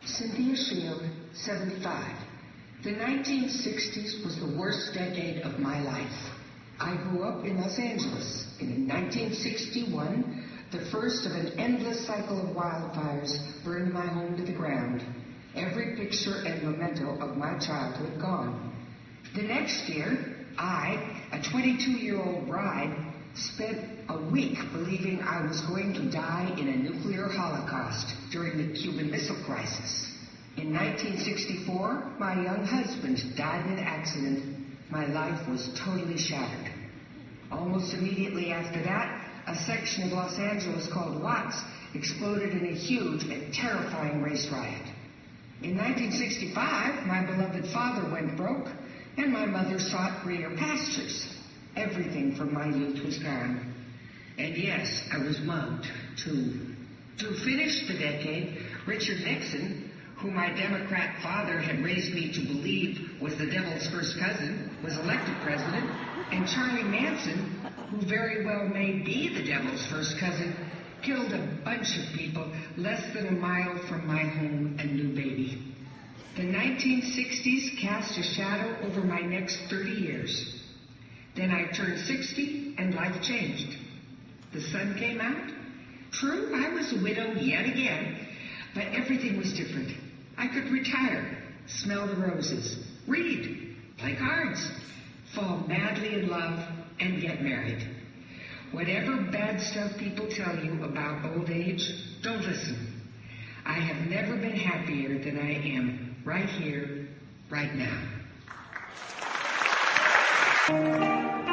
Cynthia Shield, 75. The 1960s was the worst decade of my life. I grew up in Los Angeles, and in 1961, the first of an endless cycle of wildfires burned my home to the ground. Every picture and memento of my childhood gone. The next year, I, a 22-year-old bride, spent a week believing I was going to die in a nuclear holocaust during the Cuban Missile Crisis. In 1964, my young husband died in an accident. My life was totally shattered. Almost immediately after that, a section of Los Angeles called Watts exploded in a huge and terrifying race riot. In 1965, my beloved father went broke, and my mother sought greener pastures. Everything from my youth was gone. And yes, I was mugged, too. To finish the decade, Richard Nixon, who my Democrat father had raised me to believe was the devil's first cousin, was elected president, and Charlie Manson, who very well may be the devil's first cousin, killed a bunch of people less than a mile from my home and new baby. The 1960s cast a shadow over my next 30 years. Then I turned 60 and life changed. The sun came out. True, I was a widow yet again, but everything was different. I could retire, smell the roses, read, play cards, fall madly in love, and get married. Whatever bad stuff people tell you about old age, don't listen. I have never been happier than I am right here, right now.